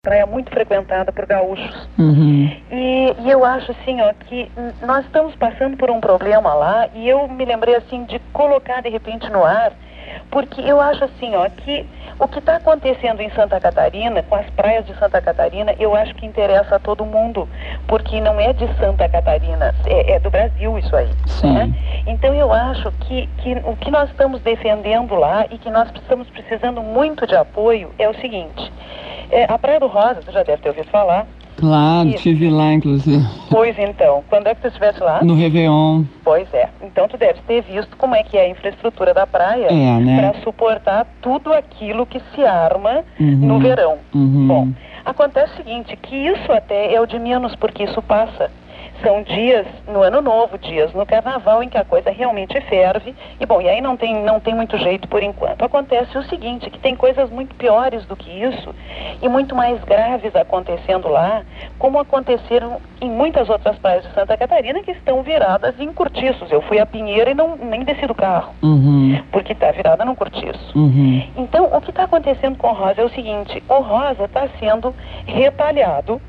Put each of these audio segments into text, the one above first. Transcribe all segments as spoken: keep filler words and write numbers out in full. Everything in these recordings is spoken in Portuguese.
praia muito frequentada por gaúchos. Uhum. E, e eu acho assim, ó, que nós estamos passando por um problema lá, e eu me lembrei assim de colocar de repente no ar, porque eu acho assim, ó, que o que está acontecendo em Santa Catarina, com as praias de Santa Catarina, eu acho que interessa a todo mundo, porque não é de Santa Catarina, é, é do Brasil isso aí, né? Então eu acho que, que o que nós estamos defendendo lá e que nós estamos precisando muito de apoio é o seguinte, é, a Praia do Rosa, você já deve ter ouvido falar. Claro, estive lá, inclusive. Pois então, quando é que você estivesse lá? No Réveillon. Pois é. Então tu deve ter visto como é que é a infraestrutura da praia é, né? para suportar tudo aquilo que se arma uhum. no verão. Uhum. Bom, acontece o seguinte, que isso até é o de menos, porque isso passa. São dias no Ano Novo, dias no Carnaval, em que a coisa realmente ferve. E bom, e aí não tem, não tem muito jeito por enquanto. Acontece o seguinte, que tem coisas muito piores do que isso e muito mais graves acontecendo lá, como aconteceram em muitas outras praias de Santa Catarina que estão viradas em cortiços. Eu fui a Pinheira e não, nem desci do carro, uhum. porque está virada num cortiço. Uhum. Então, o que está acontecendo com o Rosa é o seguinte, o Rosa está sendo retalhado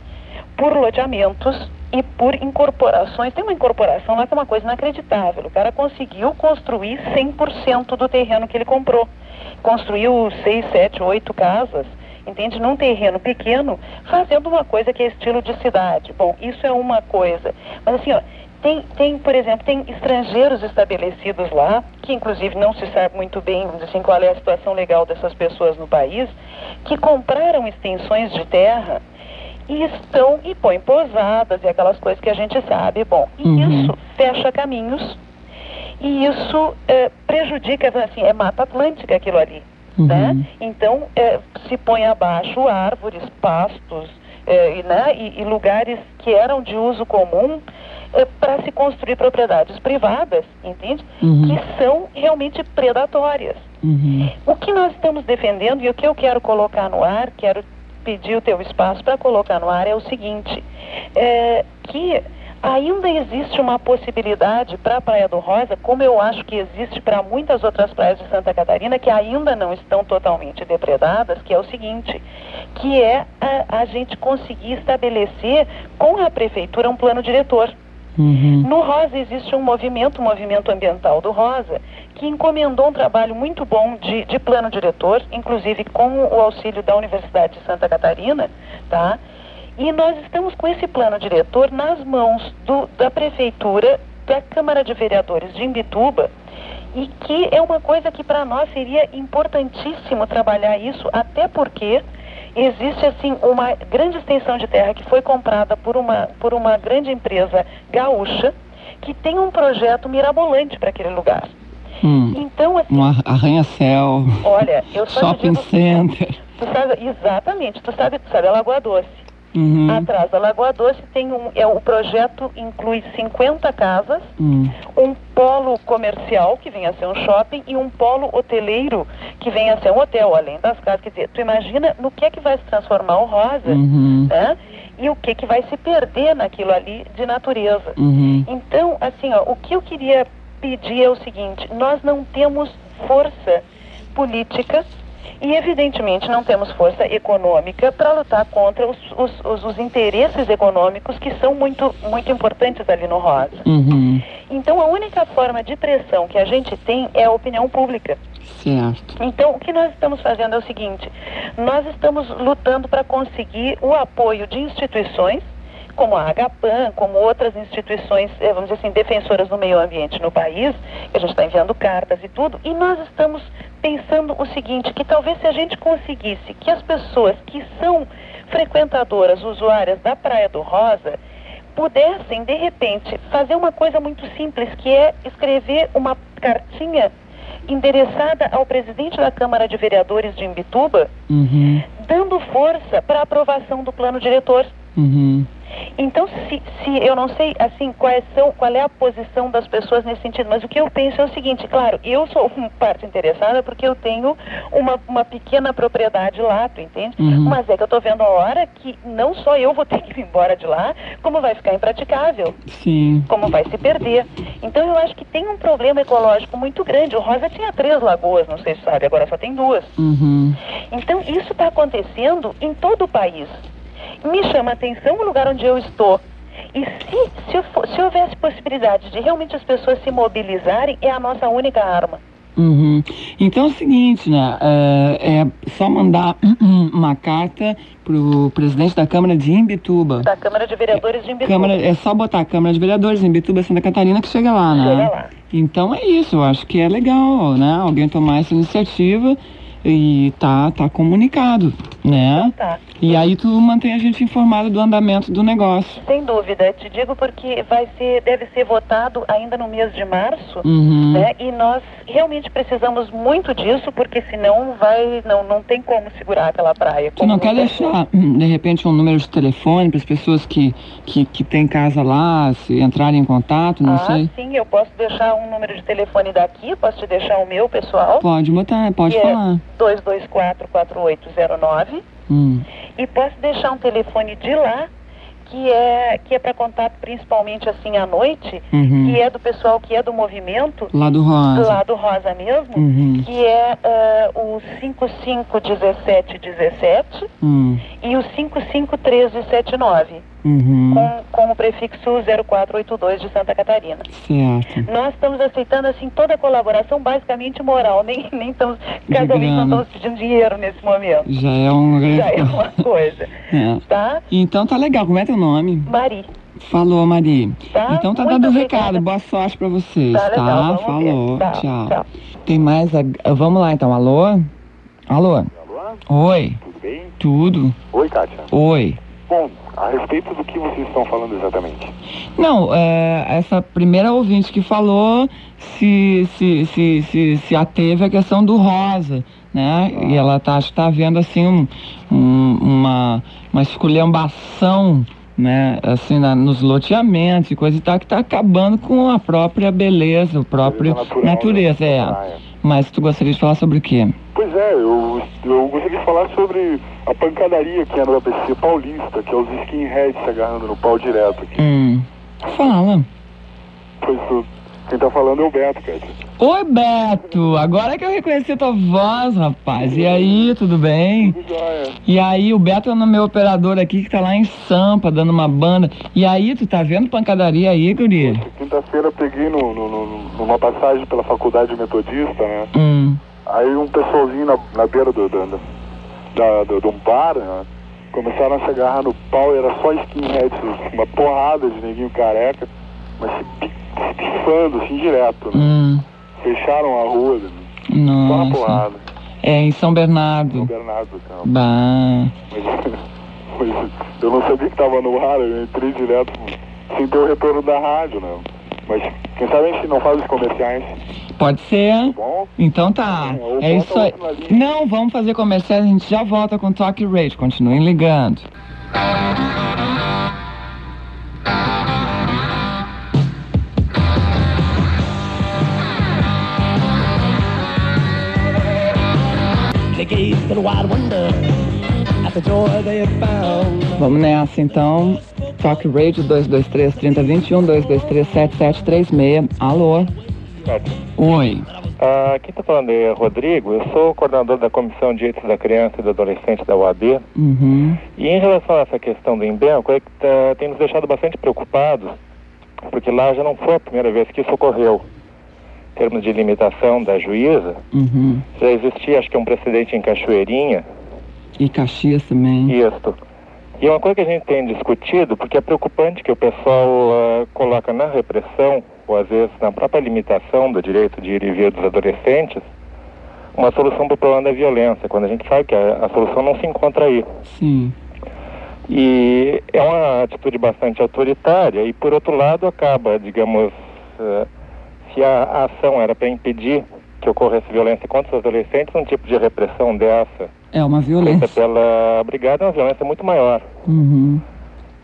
por loteamentos e por incorporações. Tem uma incorporação lá que é uma coisa inacreditável. O cara conseguiu construir cem por cento do terreno que ele comprou. Construiu seis, sete, oito casas, entende? Num terreno pequeno, fazendo uma coisa que é estilo de cidade. Bom, isso é uma coisa. Mas assim, ó, tem, tem, por exemplo, tem estrangeiros estabelecidos lá, que inclusive não se sabe muito bem, vamos dizer assim, qual é a situação legal dessas pessoas no país, que compraram extensões de terra e estão e põem pousadas e aquelas coisas que a gente sabe. Bom, e uhum. isso fecha caminhos e isso é, prejudica, assim, é Mata Atlântica aquilo ali, uhum. né? Então é, se põe abaixo árvores, pastos, é, e, né, e, e lugares que eram de uso comum é, para se construir propriedades privadas, entende? Uhum. Que são realmente predatórias. Uhum. O que nós estamos defendendo e o que eu quero colocar no ar, quero pedir o teu espaço para colocar no ar é o seguinte, é, que ainda existe uma possibilidade para a Praia do Rosa, como eu acho que existe para muitas outras praias de Santa Catarina, que ainda não estão totalmente depredadas, que é o seguinte, que é a, a gente conseguir estabelecer com a prefeitura um plano diretor. Uhum. No Rosa existe um movimento, o movimento ambiental do Rosa, que encomendou um trabalho muito bom de, de plano diretor, inclusive com o auxílio da Universidade de Santa Catarina, tá? E nós estamos com esse plano diretor nas mãos do, da Prefeitura, da Câmara de Vereadores de Imbituba, e que é uma coisa que para nós seria importantíssimo trabalhar isso, até porque existe assim uma grande extensão de terra que foi comprada por uma, por uma grande empresa gaúcha, que tem um projeto mirabolante para aquele lugar. Hum, então, assim, um arranha-céu, olha, eu só shopping digo, center. Tu sabe, exatamente, tu sabe, tu sabe a Lagoa Doce. Uhum. Atrás da Lagoa Doce tem um, é, o projeto inclui cinquenta casas, hum. um polo comercial, que vem a ser um shopping, e um polo hoteleiro, que vem a ser um hotel, além das casas. Quer dizer, tu imagina no que é que vai se transformar o Rosa, uhum. né? E o que que vai se perder naquilo ali de natureza. Uhum. Então, assim, ó, o que eu queria pedir é o seguinte, nós não temos força política e, evidentemente, não temos força econômica para lutar contra os, os, os, os interesses econômicos que são muito, muito importantes ali no Rosa. Uhum. Então, a única forma de pressão que a gente tem é a opinião pública. Certo. Então, o que nós estamos fazendo é o seguinte, nós estamos lutando para conseguir o apoio de instituições, como a Agapan, como outras instituições, vamos dizer assim, defensoras do meio ambiente no país, que a gente está enviando cartas e tudo, e nós estamos pensando o seguinte, que talvez se a gente conseguisse que as pessoas que são frequentadoras, usuárias da Praia do Rosa, pudessem, de repente, fazer uma coisa muito simples, que é escrever uma cartinha endereçada ao presidente da Câmara de Vereadores de Imbituba, uhum. dando força para a aprovação do plano diretor. Uhum. Então, se, se eu não sei, assim, quais são, qual é a posição das pessoas nesse sentido, mas o que eu penso é o seguinte, claro, eu sou uma parte interessada porque eu tenho uma, uma pequena propriedade lá, tu entende? Uhum. Mas é que eu tô vendo a hora que não só eu vou ter que ir embora de lá, como vai ficar impraticável. Sim. Como vai se perder. Então eu acho que tem um problema ecológico muito grande. O Rosa tinha três lagoas, não sei se sabe, agora só tem duas. Uhum. Então isso está acontecendo em todo o país. Me chama a atenção o lugar onde eu estou. E se, se, eu for, se houvesse possibilidade de realmente as pessoas se mobilizarem, é a nossa única arma. Uhum. Então é o seguinte, né? É, é só mandar uma carta pro presidente da Câmara de Imbituba. Da Câmara de Vereadores de Imbituba. Câmara, é só botar a Câmara de Vereadores de Imbituba, Santa Catarina, que chega lá, né? Chega lá. Então é isso, eu acho que é legal, né? Alguém tomar essa iniciativa e tá, tá comunicado, né? Então tá. E aí tu mantém a gente informado do andamento do negócio. Sem dúvida, te digo porque vai ser, deve ser votado ainda no mês de março, Uhum. né? E nós realmente precisamos muito disso, porque senão vai, não, não tem como segurar aquela praia. Tu não quer deixar, de repente, um número de telefone para as pessoas que, que, que têm casa lá, se entrarem em contato, não ah, sei? Sim, eu posso deixar um número de telefone daqui, posso te deixar o meu pessoal. Pode botar, pode que falar. É dois dois quatro, quatro oito zero nove. Hum. E posso deixar um telefone de lá, que é, que é para contato principalmente assim à noite, Uhum. que é do pessoal que é do movimento, Lá do Rosa. lá do Rosa mesmo, Uhum. que é uh, o cinco cinco um sete um sete Hum. e o cinco cinco um três sete nove. Uhum. Com, com o prefixo zero quatro oito dois de Santa Catarina. Certo. Nós estamos aceitando assim toda a colaboração basicamente moral, nem, nem estamos, casualmente não estamos pedindo dinheiro nesse momento. Já é uma grande Já é uma coisa, é. Tá? Então tá legal, como é teu nome? Mari. Falou, Mari. Tá? Então tá Muito dando o obrigada. recado, boa sorte pra vocês, Tá, legal, tá? vamos Falou, ver. Tá, tchau. tchau. Tem mais, a... vamos lá então, alô? Alô? Alô? Oi, Tudo bem? tudo? Oi, Kátia. Oi. Bom, a respeito do que vocês estão falando exatamente? Não, é, essa primeira ouvinte que falou se, se, se, se, se ateve à questão do Rosa, né? Ah. E ela tá, acho que tá vendo assim um, um, uma, uma esculhambação, né? Assim, na, nos loteamentos e coisa e tal, que tá acabando com a própria beleza, o próprio Natural natureza, da é. praia. Mas tu gostaria de falar sobre o quê? Pois é, eu, eu gostaria de falar sobre a pancadaria que é no A B C Paulista, que é os skinheads se agarrando no pau direto aqui. Hum, fala. Pois tu, quem tá falando é o Beto, Kátia. Oi, Beto! Agora que eu reconheci a tua voz, rapaz. E aí, tudo bem? Tudo jóia. E aí, o Beto é o meu operador aqui que tá lá em Sampa, dando uma banda. E aí, tu tá vendo pancadaria aí, guri? Poxa, quinta-feira eu peguei no, no, no, numa passagem pela faculdade metodista, né? Hum, Aí um pessoalzinho na, na beira do, do, do, da, do, de um bar, né? Começaram a se agarrar no pau e era só skinheads, uma porrada de neguinho careca, mas se, pi- se pifando assim direto, né? hum, Fecharam a rua, né? Só na nossa. porrada. É, em São No Bernardo. Bernardo do Campo. Bah. Mas, mas eu não sabia que tava no ar, eu entrei direto sem ter o retorno da rádio, né? Mas quem sabe a gente não faz os comerciais, Pode ser? tá bom? Então tá. Ou É bota isso aí. outro na linha. Não, vamos fazer comerciais, a gente já volta com Talk Radio. Continuem ligando. They gazed in wide wonder at the joy they had found. Vamos nessa então. Talk Radio dois dois três, três zero dois um, dois dois três, sete sete três seis. Alô? Oi. Ah, quem está falando é Rodrigo, eu sou coordenador da Comissão de Direitos da Criança e do Adolescente da U A B. Uhum. E em relação a essa questão do Embenco, é que tá, tem nos deixado bastante preocupados, porque lá já não foi a primeira vez que isso ocorreu. Em termos de limitação da juíza, Uhum. já existia, acho que um precedente em Cachoeirinha, E Caxias também. isto. E é uma coisa que a gente tem discutido, porque é preocupante que o pessoal ah, coloca na repressão, ou às vezes na própria limitação do direito de ir e vir dos adolescentes, uma solução para o problema da violência, quando a gente sabe que a, a solução não se encontra aí. Sim. E é uma atitude bastante autoritária e, por outro lado, acaba, digamos, eh, se a, a ação era para impedir que ocorresse violência contra os adolescentes, um tipo de repressão dessa, É uma feita violência. pela brigada, é uma violência muito maior. Uhum.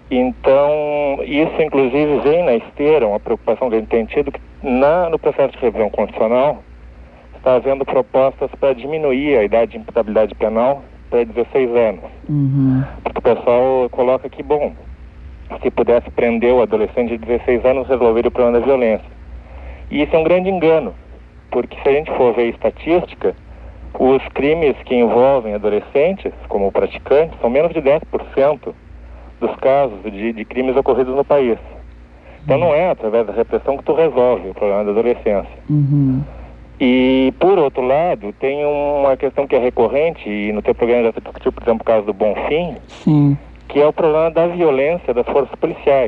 Então, isso inclusive vem na esteira, uma preocupação que a gente tem tido, que na, no processo de revisão constitucional está havendo propostas para diminuir a idade de imputabilidade penal para dezesseis anos. Uhum. Porque o pessoal coloca que, bom, se pudesse prender o adolescente de dezesseis anos, resolver o problema da violência. E isso é um grande engano, porque se a gente for ver estatística, os crimes que envolvem adolescentes como praticantes são menos de dez por cento dos casos de, de crimes ocorridos no país. Então não é através da repressão que tu resolve o problema da adolescência. Uhum. E, por outro lado, tem uma questão que é recorrente, e no teu programa já se discutiu, por exemplo, o caso do Bonfim, Sim. que é o problema da violência das forças policiais.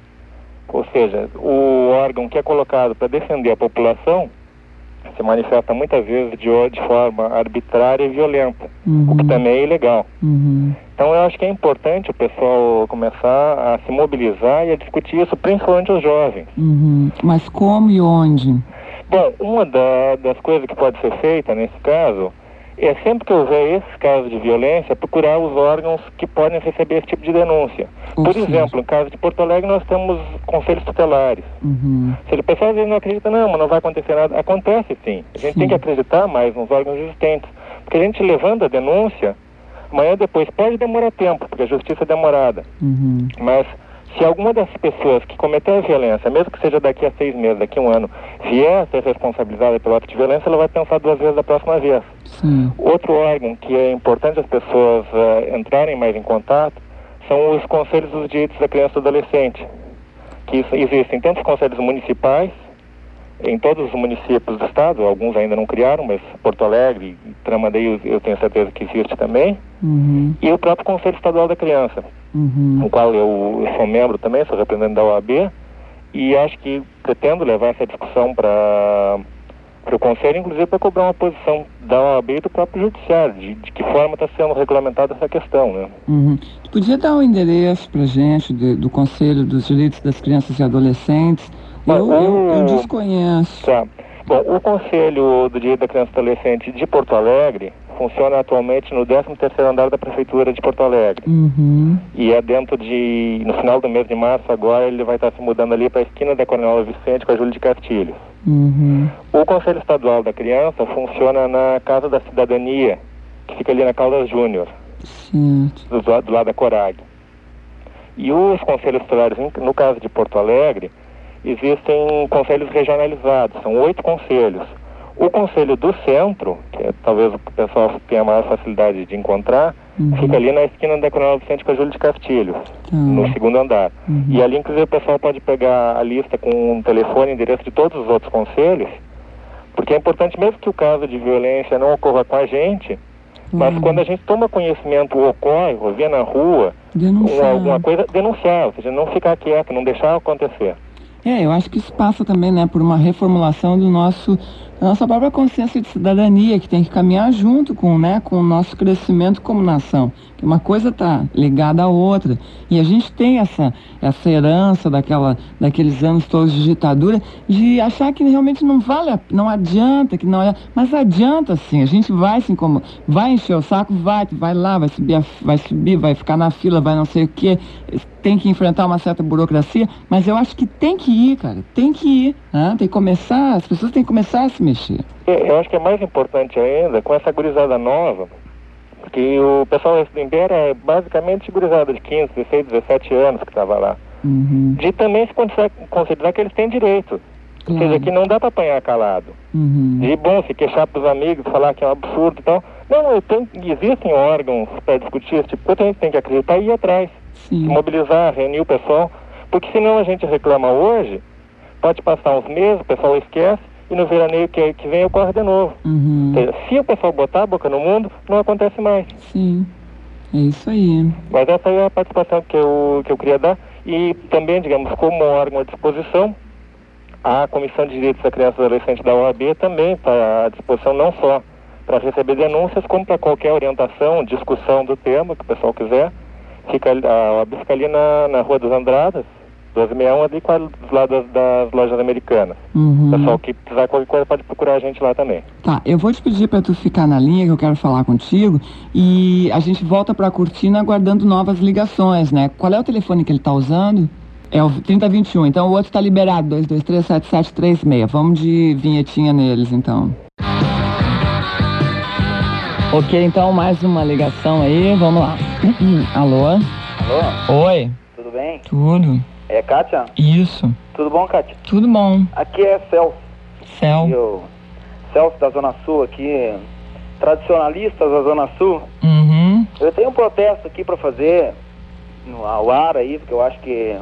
Ou seja, o órgão que é colocado para defender a população se manifesta muitas vezes de, de forma arbitrária e violenta, Uhum. o que também é ilegal. Uhum. Então eu acho que é importante o pessoal começar a se mobilizar e a discutir isso, principalmente os jovens. Uhum. Mas como e onde? Bom, uma da, das coisas que pode ser feita nesse caso é, sempre que houver esses casos de violência, procurar os órgãos que podem receber esse tipo de denúncia. Ou Por seja... exemplo, no caso de Porto Alegre, nós temos conselhos tutelares. Uhum. Se o pessoal às vezes não acredita, não, mas não vai acontecer nada. Acontece sim. A gente Sim. tem que acreditar mais nos órgãos existentes. Porque a gente levando a denúncia, amanhã depois pode demorar tempo, porque a justiça é demorada. Uhum. Mas se alguma das pessoas que cometeu a violência, mesmo que seja daqui a seis meses, daqui a um ano, vier a ser responsabilizada pelo ato de violência, ela vai pensar duas vezes da próxima vez. Sim. Outro órgão que é importante as pessoas uh, entrarem mais em contato são os conselhos dos direitos da criança e do adolescente, que isso, existem tanto os conselhos municipais, em todos os municípios do estado, alguns ainda não criaram, mas Porto Alegre e Tramandaí eu tenho certeza que existe também, Uhum. e o próprio Conselho Estadual da Criança, Uhum. no qual eu, eu sou membro também, sou representante da O A B, e acho que pretendo levar essa discussão para o Conselho, inclusive para cobrar uma posição da O A B e do próprio Judiciário, de, de que forma está sendo regulamentada essa questão, né? Uhum. Tu podia dar o um endereço para gente de, do Conselho dos Direitos das Crianças e Adolescentes? Eu, Bom, eu, eu o- desconheço. Tá. Bom, o Conselho do Direito da Criança e Adolescente de Porto Alegre funciona atualmente no décimo terceiro andar da Prefeitura de Porto Alegre. Uhum. E é dentro de... no final do mês de março agora ele vai estar se mudando ali para a esquina da Coronel Vicente com a Júlia de Castilhos. Uhum. O Conselho Estadual da Criança funciona na Casa da Cidadania, que fica ali na Caldas Júnior, Certo. do, do lado da Corag. E os conselhos tutelares, no caso de Porto Alegre, existem conselhos regionalizados, são oito conselhos. O Conselho do Centro, que é, talvez o pessoal tenha maior facilidade de encontrar, Uhum. fica ali na esquina da Coronel Vicente com a Júlia de Castilhos, Tá. no segundo andar. Uhum. E ali, inclusive, o pessoal pode pegar a lista com o telefone e endereço de todos os outros conselhos, porque é importante, mesmo que o caso de violência não ocorra com a gente, mas Claro. quando a gente toma conhecimento, ocorre, ou vê na rua, Denunciar. uma, alguma coisa, denunciar, ou seja, não ficar quieto, não deixar acontecer. É, eu acho que isso passa também, né, por uma reformulação do nosso, da nossa própria consciência de cidadania, que tem que caminhar junto com, né, com o nosso crescimento como nação. Que uma coisa está ligada à outra. E a gente tem essa, essa herança daquela, daqueles anos todos de ditadura, de achar que realmente não vale, a, não adianta, que não é, mas adianta sim. A gente vai se incomodar, vai encher o saco, vai, vai lá, vai subir, a, vai subir, vai ficar na fila, vai não sei o quê. Tem que enfrentar uma certa burocracia, mas eu acho que tem que ir, cara, tem que ir, né? Tem que começar, as pessoas têm que começar a se mexer. Eu acho que é mais importante ainda, com essa gurizada nova, porque o pessoal do Imbera é basicamente gurizada de quinze, dezesseis, dezessete anos que estava lá. Uhum. De também se considerar que eles têm direito. Ou seja, que não dá para apanhar calado. Uhum. De bom, se queixar para os amigos, falar que é um absurdo e tal. Não, tem, existem órgãos para discutir esse tipo de coisa, a gente tem que acreditar e ir atrás. Sim. Mobilizar, reunir o pessoal, porque senão a gente reclama hoje, pode passar uns meses, o pessoal esquece, e no veraneio que, que vem ocorre de novo. Uhum. Se o pessoal botar a boca no mundo, não acontece mais. Sim, é isso aí. Mas essa aí é a participação que eu, que eu queria dar. E também, digamos, como órgão à disposição, a Comissão de Direitos da Criança e Adolescente da O A B também está à disposição não só para receber denúncias, como para qualquer orientação, discussão do tema que o pessoal quiser. Fica, a O A B fica ali na, na Rua dos Andradas, doze sessenta e um, ali quase dos lados das lojas americanas. Uhum. Pessoal que precisar qualquer coisa pode procurar a gente lá também. Tá, eu vou te pedir para tu ficar na linha, que eu quero falar contigo, e a gente volta pra Cortina aguardando novas ligações, né? Qual é o telefone que ele tá usando? É o trinta vinte e um, então o outro tá liberado, dois dois três, sete sete três seis. Vamos de vinhetinha neles, então. Ok, então mais uma ligação aí, vamos lá. Alô? Alô? Oi. Tudo bem? Tudo. É Kátia? Isso. Tudo bom, Kátia? Tudo bom. Aqui é Celso. Céu. Eu, Celso da Zona Sul aqui, tradicionalistas da Zona Sul. Uhum. Eu tenho um protesto aqui para fazer no ao ar aí, porque eu acho que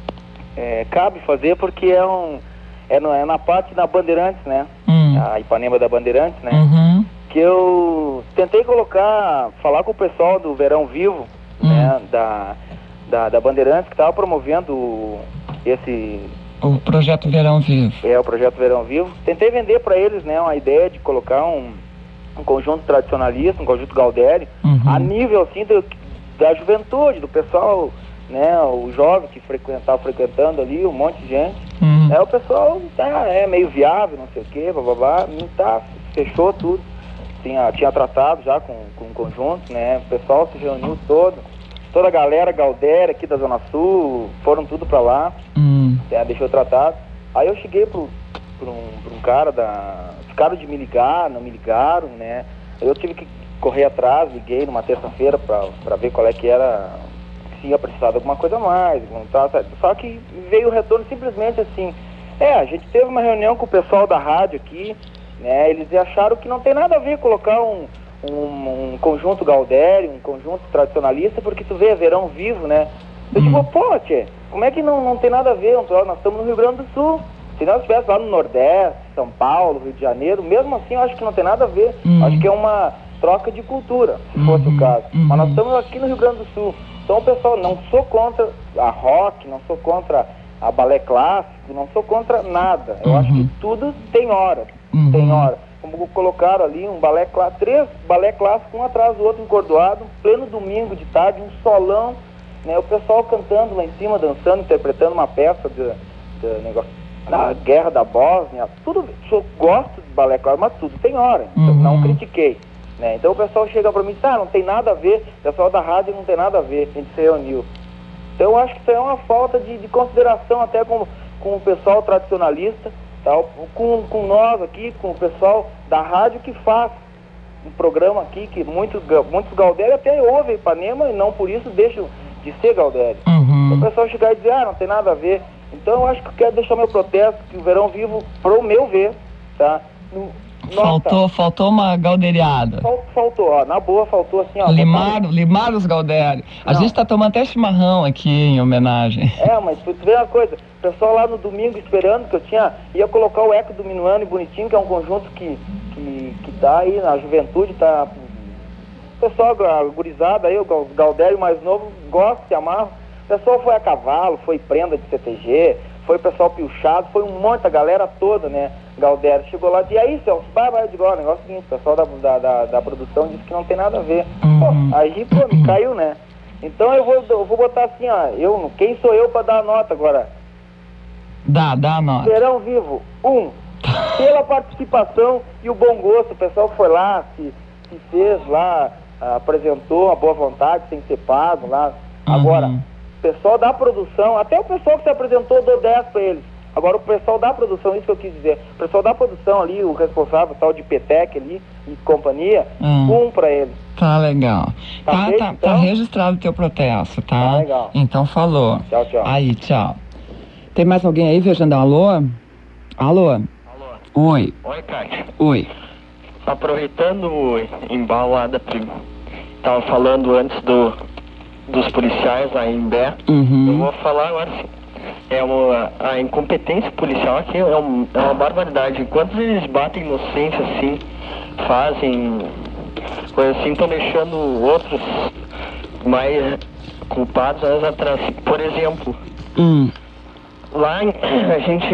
é, cabe fazer, porque é um é, no, é na parte da Bandeirantes, né? Uhum. A Ipanema da Bandeirantes, né? Uhum. Que eu tentei colocar, falar com o pessoal do Verão Vivo, Uhum. né? Da, da, da Bandeirantes, que estava promovendo esse... O projeto Verão Vivo. É, o projeto Verão Vivo. Tentei vender para eles, né, uma ideia de colocar um, um conjunto tradicionalista, um conjunto Galdério, Uhum. a nível, assim, do, da juventude, do pessoal, né, o jovem que frequentava, frequentando ali, um monte de gente. Uhum. É, o pessoal tá, é meio viável, não sei o quê, bababá, não tá, fechou tudo. Tinha, tinha tratado já com, com o conjunto, né, o pessoal se reuniu todo, toda a galera Galdéria aqui da Zona Sul, foram tudo pra lá. Uhum. É, deixou tratado. Aí eu cheguei pro, pro, um, pro um cara da... Ficaram de me ligar, não me ligaram, né? Eu tive que correr atrás, liguei numa terça-feira pra, pra ver qual é que era, se ia precisar de alguma coisa a mais. Tá, só que veio o retorno simplesmente assim. É, a gente teve uma reunião com o pessoal da rádio aqui, né? Eles acharam que não tem nada a ver colocar um, um, um conjunto Galdério, um conjunto tradicionalista, porque tu vê Verão Vivo, né? Eu Hum. digo, pô, tchê, como é que não, não tem nada a ver? Nós estamos no Rio Grande do Sul. Se nós estivéssemos lá no Nordeste, São Paulo, Rio de Janeiro, mesmo assim eu acho que não tem nada a ver. Hum. Acho que é uma troca de cultura, se Uhum, fosse o caso. uhum. Mas nós estamos aqui no Rio Grande do Sul. Então, pessoal, não sou contra a rock, não sou contra a balé clássico, não sou contra nada. Eu Uhum. acho que tudo tem hora, Uhum. tem hora. Como colocaram ali um balé clássico, três balé clássicos, um atrás do outro encordoado, pleno domingo de tarde, um solão, né, o pessoal cantando lá em cima, dançando, interpretando uma peça de, de negócio, na Guerra da Bósnia, tudo, eu gosto de balé clássico, mas tudo tem hora, Uhum. eu não critiquei, né, então o pessoal chega pra mim e diz, ah, não tem nada a ver, o pessoal da rádio não tem nada a ver, a gente se reuniu. Então eu acho que isso é uma falta de, de consideração até com, com o pessoal tradicionalista, tal, com, com nós aqui, com o pessoal da rádio que faz um programa aqui, que muitos, muitos Galdério até ouvem Ipanema e não por isso deixam de ser Galdério. Uhum. O pessoal chegar e dizer, ah, não tem nada a ver. Então eu acho que eu quero deixar meu protesto, que o Verão Vivo, pro meu ver, tá? No, Faltou, nota, faltou uma galderiada. fal- faltou, ó, na boa faltou assim, ó. Limaram, limaram os Galdério. A Não. gente tá tomando até chimarrão aqui em homenagem. É, mas tu vê uma coisa, o pessoal lá no domingo esperando que eu tinha, ia colocar o Eco do Minuano e Bonitinho, que é um conjunto que, que, que tá aí na juventude, tá... O pessoal, a gurizada aí, o Gal- Galdério mais novo, gosta, se amarra. O pessoal foi a cavalo, foi prenda de C T G, foi pessoal piochado, foi um monte, a galera toda, né, Galdério. Chegou lá, e aí, Celso, vai, vai, eu digo, ó, o negócio é o seguinte, o pessoal da, da, da, da produção disse que não tem nada a ver. Uhum. Pô, aí, pô, me caiu, né? Então eu vou, eu vou botar assim, ó, eu, quem sou eu pra dar a nota agora? Dá, dá a nota. Verão Vivo, um, pela participação e o bom gosto, o pessoal foi lá, se, se fez lá, ah, apresentou a boa vontade, sem ser pago lá. Uhum. Agora, o pessoal da produção, até o pessoal que se apresentou, eu dou dez pra eles. Agora, o pessoal da produção, isso que eu quis dizer, o pessoal da produção ali, o responsável, tal de Petec ali e companhia, Hum. um pra eles. Tá legal. Tá Tá, feito, tá, então? tá registrado o teu protesto, tá? Tá legal. Então falou. Tchau, tchau. Aí, tchau. Tem mais alguém aí, viajando? Alô? Alô? Alô. Oi. Oi, Kátia. Oi. Aproveitando o embalo lá da prim... Tava falando antes do, dos policiais lá em Bé. Eu Uhum. vou falar agora assim. É uma, a incompetência policial aqui é, um, é uma barbaridade. Enquanto eles batem inocência assim, fazem coisas assim, estão deixando outros mais culpados anos atrás. Por exemplo, Hum. lá em, a gente,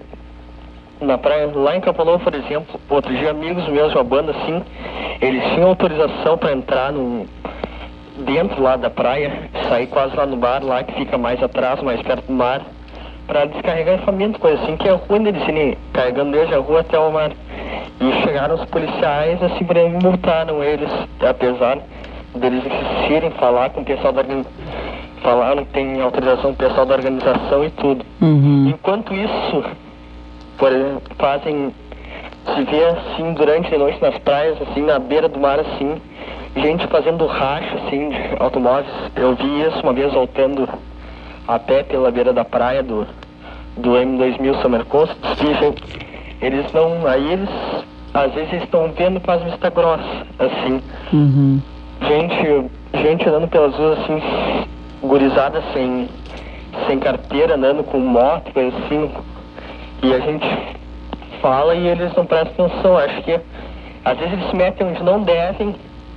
na praia, lá em Campo Novo, por exemplo, outro dia amigos meus, uma banda assim, eles tinham autorização para entrar no, dentro lá da praia, sair quase lá no bar, lá que fica mais atrás, mais perto do mar. pra descarregar equipamento, coisa assim, que é ruim deles irem carregando desde a rua até o mar. E chegaram os policiais, assim, por exemplo, multaram eles, apesar deles insistirem, falar com o pessoal da organização, falaram que tem autorização do pessoal da organização e tudo. Uhum. Enquanto isso, por exemplo, fazem, se vê assim, durante a noite nas praias, assim, na beira do mar, assim, gente fazendo racha, assim, de automóveis. Eu vi isso uma vez voltando a pé pela beira da praia do, do M dois mil Summer Coast. Eles não, aí eles, às vezes eles estão vendo quase vista grossa, assim. Uhum. Gente, gente andando pelas ruas, assim, gurizada sem, sem carteira, andando com moto, coisa assim. E a gente fala e eles não prestam atenção. Acho que às vezes eles se metem onde não devem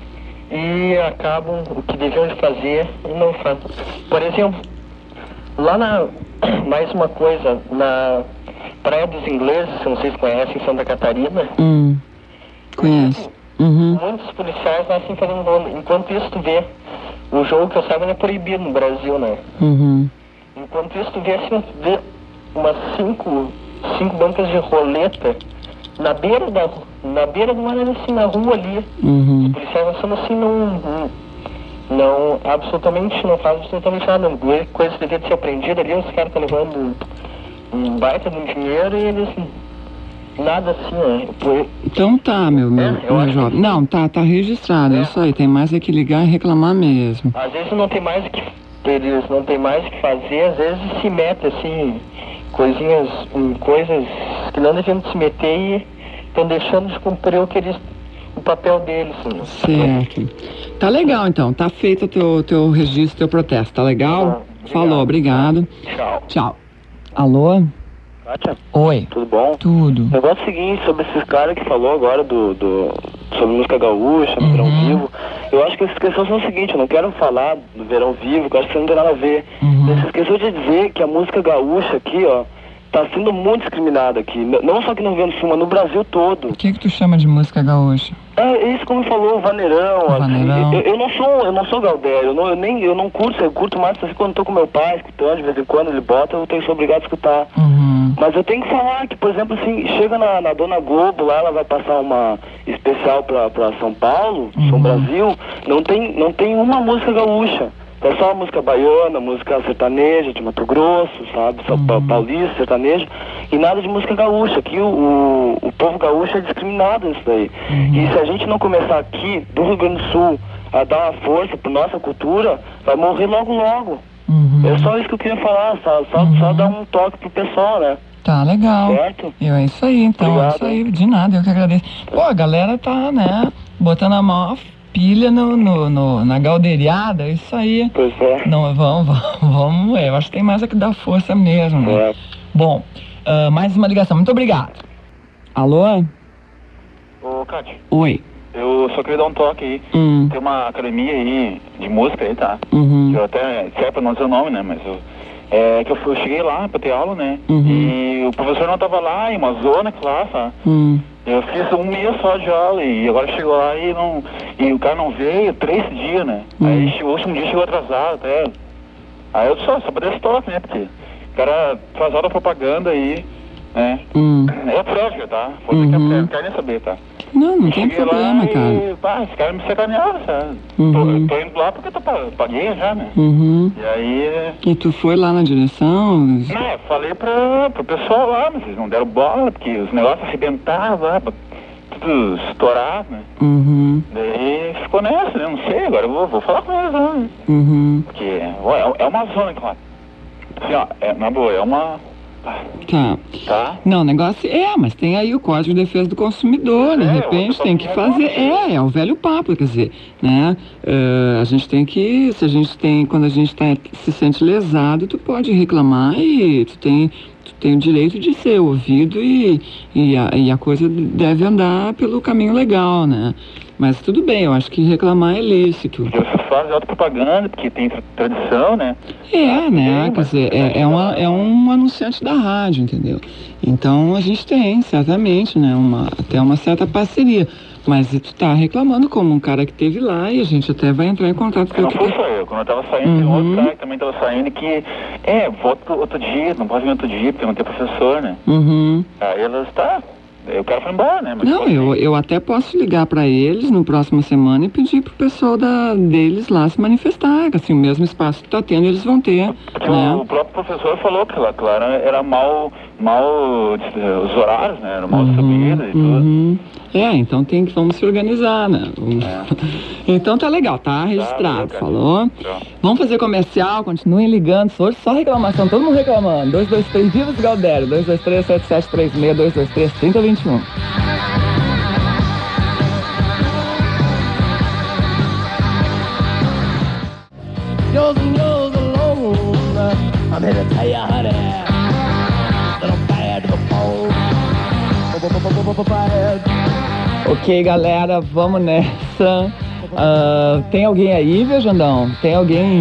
e acabam o que deviam de fazer e não fazem. Por exemplo, lá na, mais uma coisa, na Praia dos Ingleses, não sei se conhecem, Santa Catarina. Hum, conheço. Uhum. Muitos policiais lá assim fazendo ronda. Enquanto isso tu vê, o jogo que eu saiba não é proibido no Brasil, né? Uhum. Enquanto isso tu vê assim, tu vê umas cinco, cinco bancas de roleta na beira da na beira do mar, assim, na rua ali. Uhum. Os policiais passando assim, não, não, não, absolutamente, não fazem absolutamente nada. Coisa que devia ser apreendida ali, os caras estão levando um baita de um dinheiro e eles nada assim, né? Por... Então tá, meu, meu, É, eu meu acho jovem. que- Não, tá, tá registrado, é. É. Isso aí, tem mais é que ligar e reclamar mesmo. Às vezes não tem mais o que eles não tem mais o que fazer, às vezes se mete assim, coisinhas, em coisas que não deviam se meter e estão deixando de cumprir o que eles, o papel deles. Assim. Certo. Tá legal então, tá feito o teu, teu registro, teu protesto, tá legal? Tá, Falou, obrigado. Tchau. Tchau. Alô? Kátia, Oi. tudo bom? Tudo. O negócio é o seguinte, sobre esses caras que falou agora do, do, sobre música gaúcha, no Uhum. Verão Vivo, eu acho que essas questões são o seguinte, eu não quero falar do Verão Vivo, que eu acho que isso não tem nada a ver. Uhum. Você esqueceu de dizer que a música gaúcha aqui, ó, tá sendo muito discriminada aqui. N- Não só aqui no Rio Grande do Sul, mas no Brasil todo. O que que tu chama de música gaúcha? É isso como falou, o vaneirão, assim, Vaneirão. eu, eu não sou, eu não sou gaudério, eu, não, eu nem, eu não curto, eu curto mais assim quando eu tô com meu pai, escutando, de vez em quando ele bota, eu tenho sou obrigado a escutar. Uhum. Mas eu tenho que falar que, por exemplo, assim, chega na, na Dona Globo, lá ela vai passar uma especial pra, pra São Paulo, Uhum. São Brasil, não tem, não tem uma música gaúcha. É só música baiana, música sertaneja, de Mato Grosso, sabe? São Uhum. Pa- Paulista, sertanejo, e nada de música gaúcha. Aqui o, o, o povo gaúcho é discriminado nisso daí. Uhum. E se a gente não começar aqui, do Rio Grande do Sul, a dar uma força pra nossa cultura, vai morrer logo logo. Uhum. É só isso que eu queria falar, só, só, Uhum. só dar um toque pro pessoal, né? Tá legal. Certo? Eu, é isso aí, então, Obrigado, é isso aí, de nada, eu que agradeço. Pô, a galera tá, né, botando a maior pilha no, no, no- na galdeiriada, é isso aí. Pois é. Não, vamos, vamos, vamos, eu acho que tem mais é que dar força mesmo, né? É. Bom, ah, mais uma ligação, muito obrigado. Alô? Ô, Cátia, Oi. eu só queria dar um toque aí. Hum, Tem uma academia aí de música aí, tá? uhum, Que eu até, se é pra não dizer o nome, né? Mas eu, é que eu, fui, eu cheguei lá pra ter aula, né? Uhum. E o professor não tava lá, em uma zona que lá, sabe? hum, Eu fiz um mês só de aula e agora chegou lá e não. E o cara não veio três dias, né? Hum. Aí che- o último dia chegou atrasado até. Aí eu só, só pra dar esse toque, né? Porque o cara faz aula propaganda aí, né? hum. É a Fresca, tá? Você Uhum. que é não quer nem saber, tá? Não, não tem Cheguei problema, lá cara. e, pá, esse cara me sacanearam, sabe? Uhum. Tô, tô indo lá porque eu pa- paguei já, né? Uhum. E aí, E tu foi lá na direção? né, falei pra, pro pessoal lá, mas eles não deram bola, porque os negócios arrebentavam lá, tudo estourado, né? Uhum, Daí ficou nessa, né? Não sei, agora eu vou, vou falar com eles lá, né? uhum, Porque ó, é, é uma zona, claro. Assim, ó, é, na boa, é uma... tá. Tá? Não, o negócio é, mas tem aí o Código de Defesa do Consumidor, de É, repente eu tem que tô fazer, falando. é, é o velho papo, quer dizer, né, eh, a gente tem que, se a gente tem, quando a gente tá, se sente lesado, tu pode reclamar e tu tem, tu tem o direito de ser ouvido e, e, a, e a coisa deve andar pelo caminho legal, né, mas tudo bem, eu acho que reclamar é lícito. Porque vocês fazem autopropaganda, porque tem tra- tradição, né? É, né? Sim, Quer mas- dizer, é, é, uma, é um anunciante da rádio, entendeu? Então a gente tem, certamente, né? Uma, até uma certa parceria. Mas tu tá reclamando como um cara que teve lá e a gente até vai entrar em contato com Não ele. foi só eu, quando eu tava saindo, uhum. tem um outro cara que também tava saindo que, é, volta outro dia, não pode vir outro dia, porque não tem professor, né? Uhum. Aí elas, tá, o cara foi embora, né? Mas não, eu, eu até posso ligar pra eles no próximo semana e pedir pro pessoal da, deles lá se manifestar, que assim, o mesmo espaço que tá tendo, eles vão ter. Porque né? o, o próprio professor falou que lá, claro, era mal, mal, os horários, né? Era mal uhum, subido e tudo. Uhum. É, então tem que, vamos se organizar, né? É. Então tá legal, tá registrado, tá, falou? Então. Vamos fazer comercial, continuem ligando, hoje só reclamação, todo mundo reclamando. dois dois três, Vivos Galdério, dois dois três, sete sete três seis, dois dois três, três zero dois um. Yours and yours alone. I'm here to tell you, honey, that I'm bad to the bone. Ok, galera, vamos nessa. Uh, tem alguém aí, Viajandão? Tem alguém?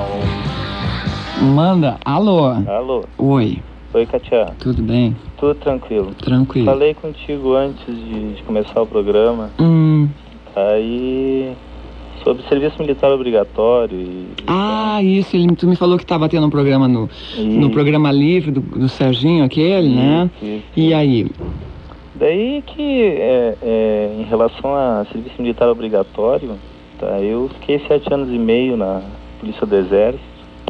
Manda. Alô? Alô? Oi. Oi, Katia. Tudo bem? Tudo tranquilo. Tranquilo. Falei contigo antes de, de começar o programa. Hum. Aí... Sobre serviço militar obrigatório e... Ah, isso, ele, tu me falou que estava tendo um programa no, no programa livre do, do Serginho, aquele, isso, né? Isso. E aí? Daí que, é, é, em relação a serviço militar obrigatório, tá, eu fiquei sete anos e meio na Polícia do Exército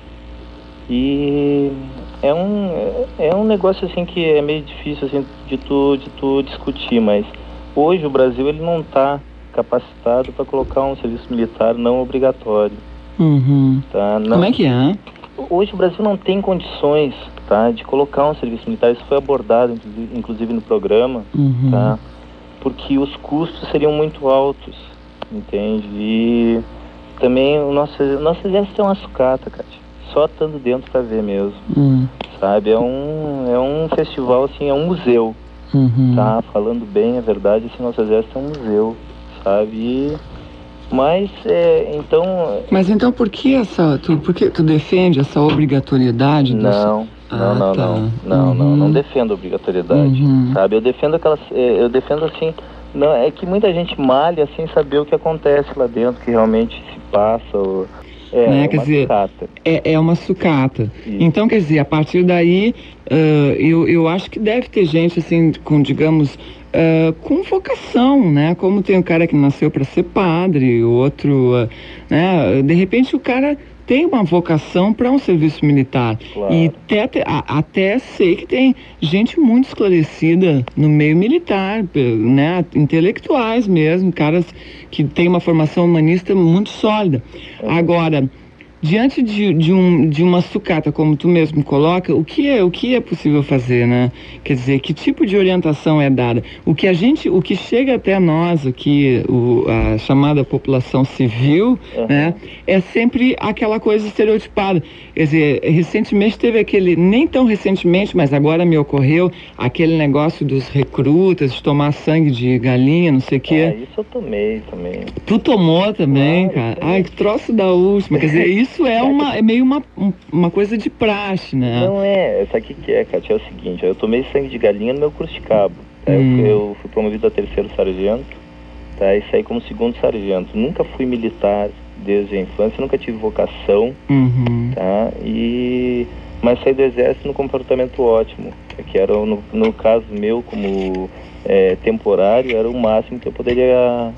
e é um, é um negócio assim que é meio difícil assim, de, tu, de tu discutir, mas hoje o Brasil ele não está capacitado para colocar um serviço militar não obrigatório. Uhum. Tá? Não, como é que é? Hoje o Brasil não tem condições, tá, de colocar um serviço militar. Isso foi abordado, inclusive, no programa, uhum. tá? Porque os custos seriam muito altos, entende? E também o nosso, nosso exército é uma sucata, cara. Só estando dentro para ver mesmo, uhum. sabe? É um, é um festival, assim, é um museu, uhum. tá? Falando bem a verdade, assim, nosso exército é um museu, sabe? E... Mas, é, então... Mas então por que essa... Tu, por que tu defende essa obrigatoriedade? Não, dos... não, ah, não, tá. não, não, uhum. não, não defendo a obrigatoriedade, uhum. sabe? Eu defendo aquelas... Eu defendo, assim... Não, é que muita gente malha sem saber o que acontece lá dentro, que realmente se passa... Ou, é, né? é Quer uma dizer, sucata. É, é uma sucata. Isso. Então, quer dizer, a partir daí, uh, eu, eu acho que deve ter gente, assim, com, digamos... Uh, com vocação, né? Como tem um cara que nasceu para ser padre, o outro, uh, né? De repente o cara tem uma vocação para um serviço militar. Claro. E até, até sei que tem gente muito esclarecida no meio militar, né? Intelectuais mesmo, caras que têm uma formação humanista muito sólida. É. Agora, diante de, de, um, de uma sucata, como tu mesmo coloca, o que, é, o que é possível fazer, né? Quer dizer, que tipo de orientação é dada? O que a gente, o que chega até nós aqui, o, a chamada população civil, uhum. né? É sempre aquela coisa estereotipada. Quer dizer, recentemente teve aquele, nem tão recentemente, mas agora me ocorreu, aquele negócio dos recrutas, de tomar sangue de galinha, não sei o quê. Ah, isso eu tomei também. Tu tomou também, claro, cara? Ai, que troço da última. Quer dizer, isso Isso é, uma, é meio uma, uma coisa de praxe, né? Não é, sabe o que, que é, Katia? É o seguinte, eu tomei sangue de galinha no meu curso de cabo. Tá? Hum. Eu, eu fui promovido a terceiro sargento, tá? E saí como segundo sargento. Nunca fui militar desde a infância, nunca tive vocação, uhum. tá? E... Mas saí do exército no comportamento ótimo, que era, no, no caso meu, como é, temporário, era o máximo que eu poderia...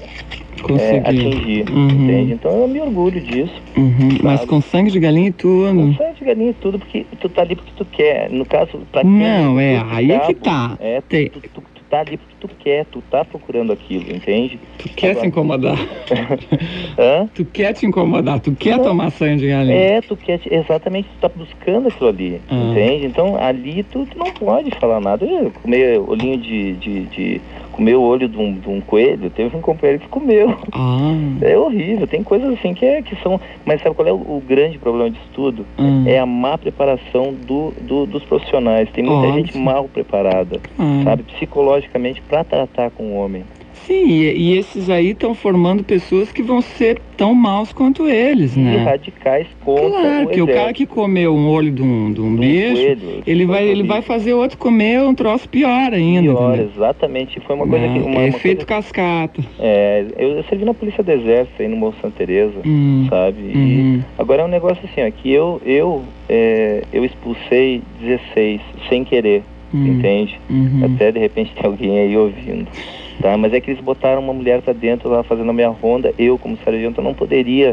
É, atingir, uhum. entende? Então eu me orgulho disso. Uhum. Mas com sangue de galinha e tudo. Com sangue de galinha e tudo, porque tu tá ali porque tu quer. No caso, pra quem... Não, é, aí é que tá. É, tu, tu, tu, tu tá ali porque tu quer, tu tá procurando aquilo, entende? Tu quer Agora... se incomodar. Hã? Tu quer te incomodar, tu quer não. tomar sangue de galinha. É, tu quer, exatamente, tu tá buscando aquilo ali, ah. entende? Então ali tu, tu não pode falar nada. Eu comer olhinho de... de, de comer o olho de um, de um coelho, teve um companheiro que comeu. Ah. É horrível, tem coisas assim que, é, que são... Mas sabe qual é o, o grande problema disso tudo? Hum. É a má preparação do, do, dos profissionais. Tem muita Óbvio. gente mal preparada, hum. sabe? Psicologicamente, para tratar com o homem. Sim, e, e esses aí estão formando pessoas que vão ser tão maus quanto eles, né? E radicais contra claro, o que o cara que comeu um olho de um, de um bicho, coelho, ele, vai, ele vai fazer outro comer um troço pior ainda. Pior, entendeu? Exatamente. Foi uma coisa é, que... Uma, é uma efeito coisa... cascata. É, eu, eu servi na Polícia do Exército aí no Morro Santa Teresa, hum, sabe? E uhum. agora é um negócio assim, ó, que eu, eu, é, eu expulsei dezesseis sem querer, hum, entende? Uhum. Até de repente tem alguém aí ouvindo. Tá, mas é que eles botaram uma mulher pra dentro lá fazendo a minha ronda. Eu, como sargento, eu não poderia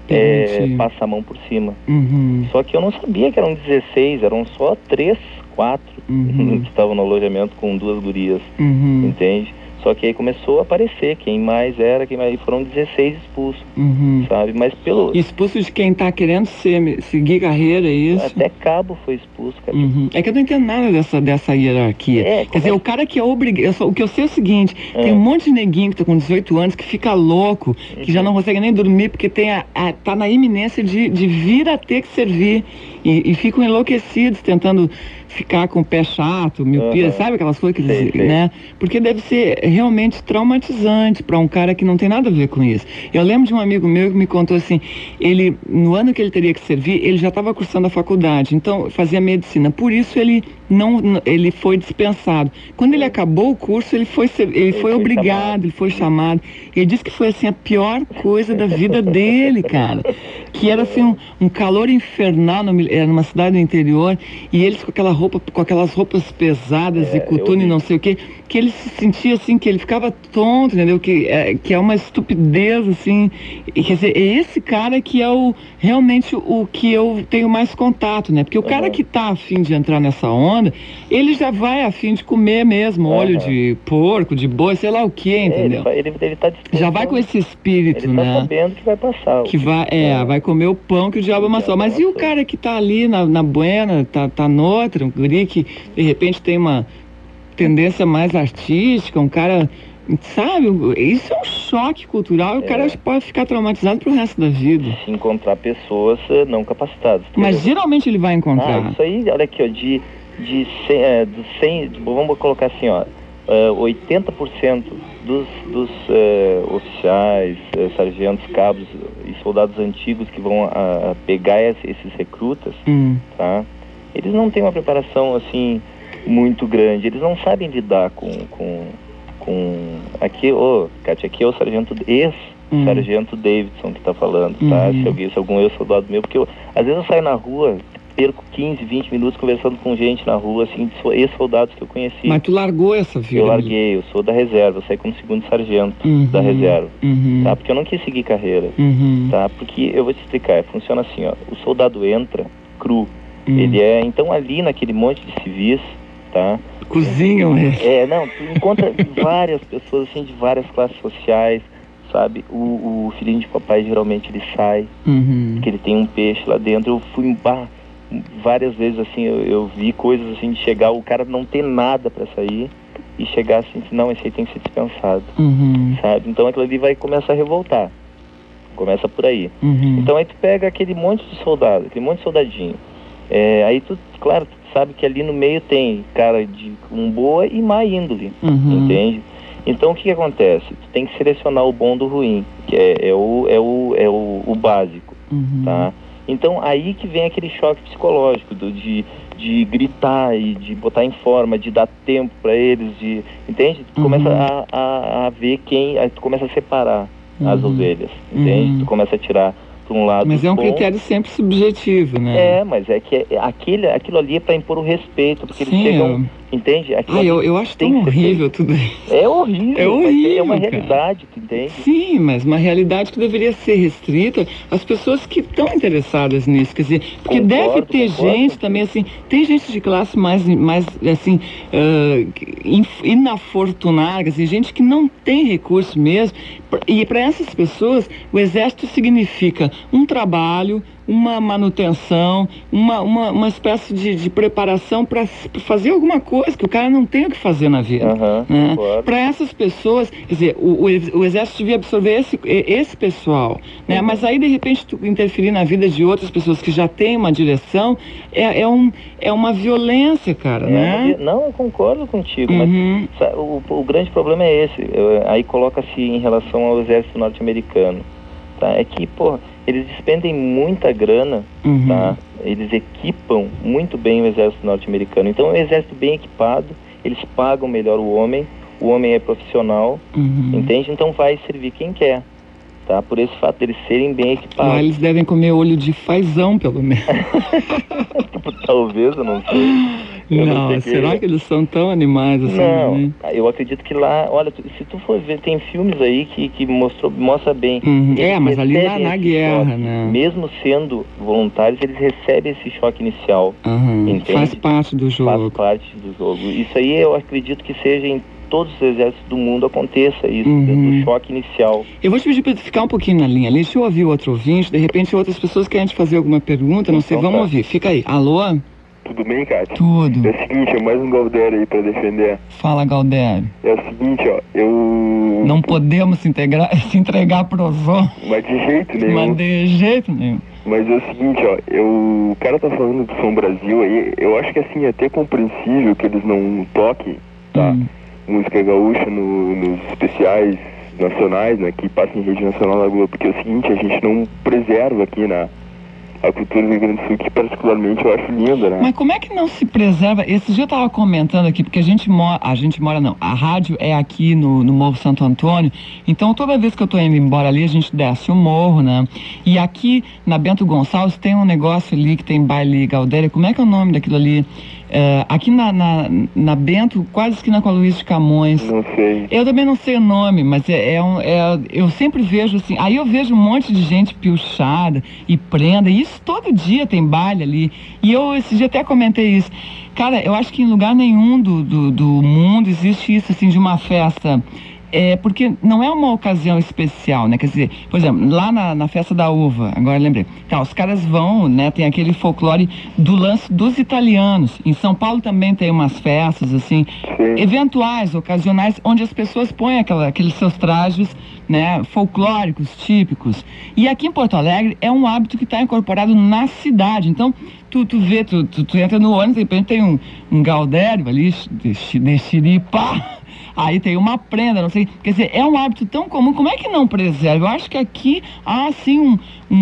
é, passar a mão por cima. Uhum. Só que eu não sabia que eram dezesseis, eram só três, quatro uhum. que estavam no alojamento com duas gurias, uhum. entende? Só que aí começou a aparecer quem mais era, quem mais... foram dezesseis expulsos, uhum. sabe? Mas pelo... Expulso de quem tá querendo ser, seguir carreira, é isso? Até cabo foi expulso, cara. Uhum. É que eu não entendo nada dessa, dessa hierarquia. É, Quer dizer, é... o cara que é obrigado... O que eu sei é o seguinte, é. tem um monte de neguinho que tá com dezoito anos, que fica louco, que uhum. já não consegue nem dormir, porque tem a, a, tá na iminência de, de vir a ter que servir. E, e ficam enlouquecidos, tentando ficar com o pé chato, miopia, uhum. sabe aquelas coisas que eles, sei, sei. né? Porque deve ser realmente traumatizante para um cara que não tem nada a ver com isso. Eu lembro de um amigo meu que me contou assim, ele, no ano que ele teria que servir, ele já estava cursando a faculdade, então fazia medicina, por isso ele não, ele foi dispensado. Quando ele acabou o curso, ele foi, ele ele foi, foi obrigado, chamado. ele foi chamado. Ele disse que foi assim a pior coisa da vida dele, cara. Que era assim um, um calor infernal, no, era numa cidade do interior, e eles com aquela roupa, com aquelas roupas pesadas é, e coturno e não sei o que, que ele se sentia assim, que ele ficava tonto, entendeu? Que é, que é uma estupidez, assim. E, quer dizer, é esse cara que é o realmente o que eu tenho mais contato, né? Porque o uhum. cara que tá afim de entrar nessa onda, ele já vai afim de comer mesmo, uhum. óleo de porco, de boi, sei lá o que, entendeu? É, ele, ele, ele tá já vai com esse espírito, ele né? Ele tá sabendo que vai passar. Que vai, é, é, vai comer o pão que o diabo amassou. Mas e o cara que tá ali na, na buena, tá, tá noutra, um guri que de repente tem uma tendência mais artística, um cara, sabe, isso é um choque cultural, é. o cara pode ficar traumatizado pro resto da vida. Se encontrar pessoas não capacitadas. Mas geralmente ele vai encontrar. Ah, isso aí, olha aqui, ó, de, de cem, é, dos cem, vamos colocar assim, ó, uh, oitenta por cento dos, dos uh, oficiais, uh, sargentos, cabos e soldados antigos que vão uh, pegar esses recrutas, hum. tá? Eles não têm uma preparação, assim, muito grande, eles não sabem lidar com, com, com... aqui, ô, oh, Kátia, aqui é o sargento, ex-sargento hum. Davidson que tá falando, tá? Uhum. Se alguém, se algum ex-soldado meu, porque eu, às vezes eu saio na rua, perco quinze, vinte minutos conversando com gente na rua, assim, ex-soldados que eu conheci. Mas tu largou essa vida? Eu larguei, eu sou da reserva, eu saí como segundo sargento uhum. da reserva, uhum. tá? Porque eu não quis seguir carreira, uhum. tá? Porque, eu vou te explicar, funciona assim, ó, o soldado entra cru, uhum. ele é, então ali naquele monte de civis, tá? Cozinham, é. É, não, tu encontra várias pessoas, assim, de várias classes sociais, sabe? O, o filhinho de papai, geralmente, ele sai, uhum. porque ele tem um peixe lá dentro. Eu fui em bar várias vezes, assim, eu, eu vi coisas, assim, de chegar, o cara não ter nada pra sair e chegar assim, não, esse aí tem que ser dispensado, uhum. sabe? Então aquilo ali vai começar a revoltar. Começa por aí. Uhum. Então aí tu pega aquele monte de soldado, aquele monte de soldadinho. É, aí tu, claro, tu sabe que ali no meio tem cara de um boa e má índole, uhum. entende? Então o que que acontece? Tu tem que selecionar o bom do ruim, que é, é, o, é, o, é o, o básico, uhum. tá? Então aí que vem aquele choque psicológico do, de, de gritar e de botar em forma, de dar tempo para eles, de, entende? Tu uhum. começa a, a, a ver quem, aí tu começa a separar uhum. as ovelhas, entende? Uhum. Tu começa a tirar para um lado. Mas é um bom. critério sempre subjetivo, né? É, mas é que é, aquele, aquilo ali é para impor o respeito, porque Sim, eles chegam, eu... entende? Ah, eu, eu acho tão horrível tudo isso. É horrível, é horrível, é uma cara. realidade, tu entende? Sim, mas uma realidade que deveria ser restrita às pessoas que estão interessadas nisso, quer dizer, porque Concordo, deve ter concordo, gente sim. também, assim, tem gente de classe mais, mais assim, uh, inafortunada, assim, gente que não tem recurso mesmo, e para essas pessoas o exército significa um trabalho, uma manutenção, uma, uma, uma espécie de, de preparação para fazer alguma coisa que o cara não tem o que fazer na vida. Uhum, né? claro. Para essas pessoas, quer dizer, o, o, o exército devia absorver esse, esse pessoal, né? Uhum. Mas aí de repente tu interferir na vida de outras pessoas que já têm uma direção é, é, um, é uma violência, cara, é, né? Não, eu concordo contigo, uhum. mas sabe, o, o grande problema é esse. Eu, aí coloca-se em relação ao exército norte-americano, tá? É que, pô, eles despendem muita grana, uhum. tá? Eles equipam muito bem o exército norte-americano. Então é um exército bem equipado, eles pagam melhor o homem, o homem é profissional, uhum. entende? Então vai servir quem quer, tá? Por esse fato deles serem bem equipados. Lá eles devem comer olho de fazão, pelo menos. Talvez, eu não sei. Eu não, não será que... que eles são tão animais assim? Não, né? Eu acredito que lá, olha, se tu for ver, tem filmes aí que, que mostrou, mostra bem. Uhum. É, mas ali na, na guerra, choque, né? Mesmo sendo voluntários, eles recebem esse choque inicial. Uhum. Entende? Faz parte do jogo. Faz parte do jogo. Isso aí eu acredito que seja em todos os exércitos do mundo aconteça isso, uhum. do choque inicial. Eu vou te pedir para ficar um pouquinho na linha ali. Deixa eu ouvir o outro ouvinte, de repente outras pessoas querem te fazer alguma pergunta, não então, sei, vamos tá. ouvir. Fica aí. Alô? Tudo bem, Kátia? Tudo. É o seguinte, é mais um Galdério aí pra defender. Fala, Galdério. É o seguinte, ó, eu... Não podemos se, integrar, se entregar pro Zon. Mas de jeito nenhum. Mas de jeito nenhum. Mas é o seguinte, ó, eu... o cara tá falando do Som Brasil aí, eu acho que assim, é até compreensível que eles não toquem, tá? Hum. Música gaúcha no, nos especiais nacionais, né, que passa em rede nacional na Globo, porque é o seguinte, a gente não preserva aqui na... a cultura do Rio Grande do Sul, que particularmente eu acho linda, né? Mas como é que não se preserva? Esse dia eu tava comentando aqui, porque a gente mora, a gente mora não, a rádio é aqui no, no Morro Santo Antônio, então toda vez que eu tô indo embora ali, a gente desce o morro, né? E aqui na Bento Gonçalves tem um negócio ali que tem baile Galdério, como é que é o nome daquilo ali? É, aqui na, na, na Bento, quase esquina com a Luiz de Camões. Não sei. Eu também não sei o nome, mas é, é, um, é eu sempre vejo assim, aí eu vejo um monte de gente piochada e prenda, e isso todo dia tem baile ali. E eu esse dia até comentei isso. Cara, eu acho que em lugar nenhum do, do, do mundo existe isso assim de uma festa. É, porque não é uma ocasião especial, né? Quer dizer, por exemplo, lá na, na festa da uva, agora eu lembrei, tá, os caras vão, né? Tem aquele folclore do lance dos italianos. Em São Paulo também tem umas festas, assim, Sim. eventuais, ocasionais, onde as pessoas põem aquela, aqueles seus trajes, né? Folclóricos, típicos. E aqui em Porto Alegre é um hábito que está incorporado na cidade. Então, tu, tu vê, tu, tu, tu entra no ônibus, de repente tem um, um Galdério ali, de, de xiripá. Aí tem uma prenda, não sei, quer dizer, é um hábito tão comum, como é que não preserva? Eu acho que aqui há, assim, um,